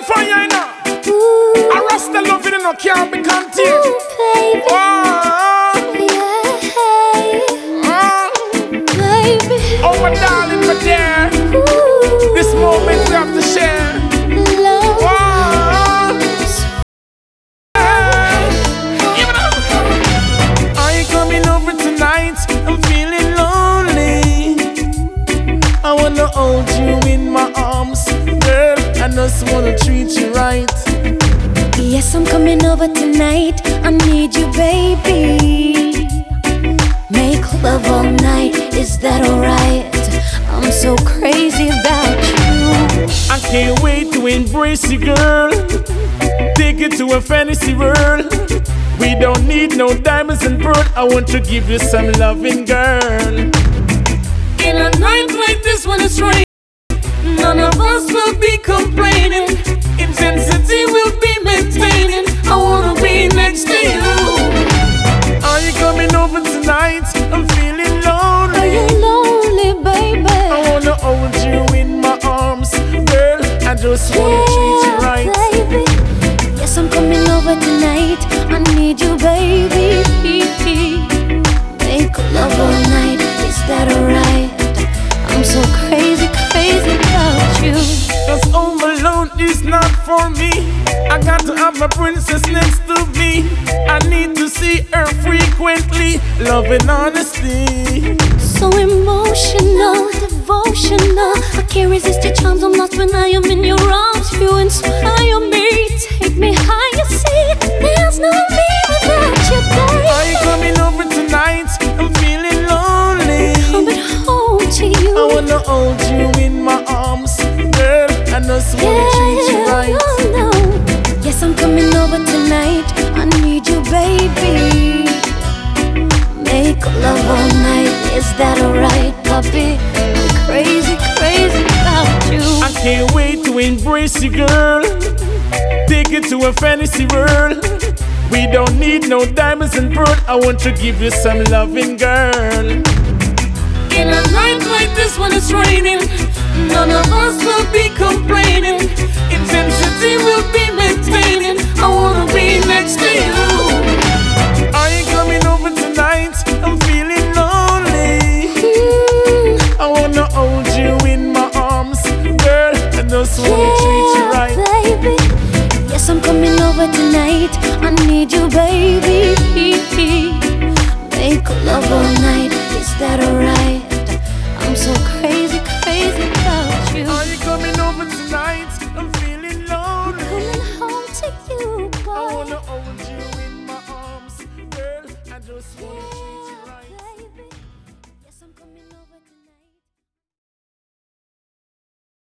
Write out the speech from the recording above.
for you, you know. I rust the love in no can't be contained. Baby, baby. Oh my darling, my dear, this moment we have to share. Love. Are you coming over tonight? I'm feeling lonely. I wanna hold you in my arms, girl. I just wanna treat you right. Yes, I'm coming over tonight. I need you, baby. Make love all night. Is that alright? I'm so crazy about you. I can't wait to embrace you, girl. Take it to a fantasy world. We don't need no diamonds and pearl. I want to give you some loving, girl. In a night like this when it's raining, none of us will be complaining. Intensity will be maintaining. I wanna be next to you. Are you coming over tonight? I'm feeling lonely. Are you lonely, baby? I wanna hold you in my arms, girl. I just wanna treat you right. Baby. Yes, I'm coming over tonight. I need you, baby. Make love all night. Is that alright? I'm so crazy, crazy about you. Cause home alone is not for me. I got to have my princess next to me. I need to see her frequently. Love and honesty. So emotional, devotional. I can't resist your charms. I'm lost when I am in your arms. You inspire me, take me higher. See, there's no me without you, baby. Are you coming over tonight? I'm feeling lonely. Coming home to you. I wanna hold you in my arms, girl. I just wanna treat you right. No. Yes, I'm coming over tonight. I need you, baby. Make love all night. Is that alright, puppy? I'm crazy, crazy about you. I can't wait to embrace you, girl. Take it to a fantasy world. We don't need no diamonds and pearl. I want to give you some loving, girl. In a night like this when it's raining, none of us will be complaining. Intensity will be maintaining. I wanna be next to you. Are you coming over tonight? I'm feeling lonely. I wanna hold you in my arms, girl. I just wanna treat you right. Baby. Yes, I'm coming over tonight. I need you, baby.